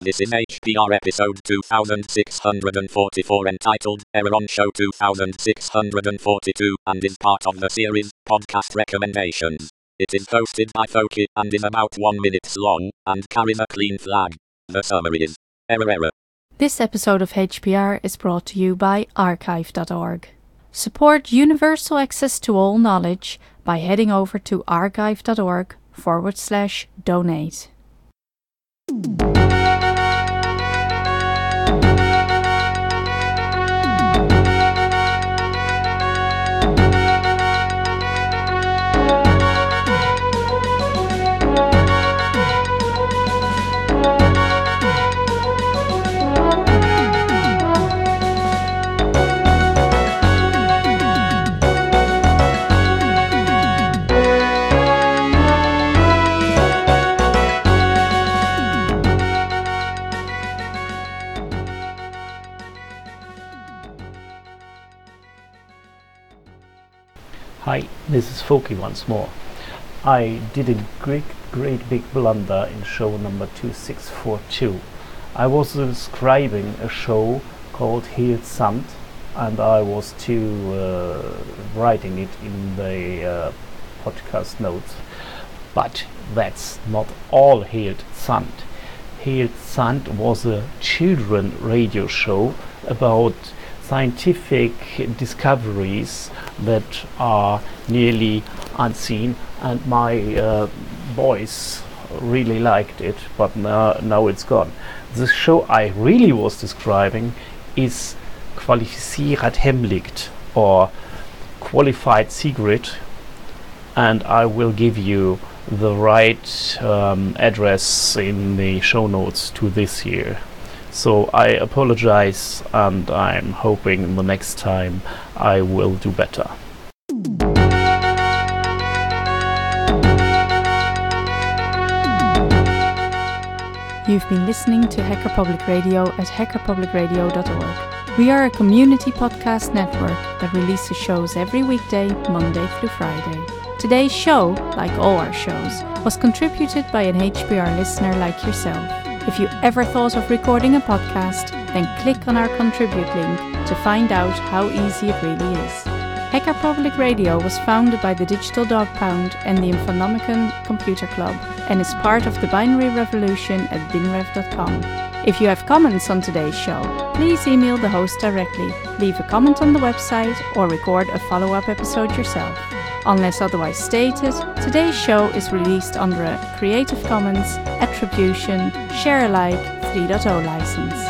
This is HPR episode 2644 entitled Error on Show 2642 and is part of the series Podcast Recommendations. It is hosted by Foki and is about 1 minute long and carries a clean flag. The summary is error. This episode of HPR is brought to you by archive.org. Support universal access to all knowledge by heading over to archive.org/donate. Hi, this is Foki once more. I did a great big blunder in show number 2642. I was describing a show called Helt Sant, and I was writing it in the podcast notes. But that's not all Helt Sant. Helt Sant was a children radio show about scientific discoveries that are nearly unseen, and my boys really liked it, but now it's gone. The show I really was describing is Qualificerat Hemligt, or Qualified Secret, and I will give you the right address in the show notes to this year. So I apologize, and I'm hoping the next time I will do better. You've been listening to Hacker Public Radio at hackerpublicradio.org. We are a community podcast network that releases shows every weekday, Monday through Friday. Today's show, like all our shows, was contributed by an HPR listener like yourself. If you ever thought of recording a podcast, then click on our contribute link to find out how easy it really is. Hacker Public Radio was founded by the Digital Dog Pound and the Infonomicon Computer Club and is part of the binary revolution at binrev.com. If you have comments on today's show, please email the host directly, leave a comment on the website, or record a follow-up episode yourself. Unless otherwise stated, today's show is released under a Creative Commons Attribution Share Alike 3.0 license.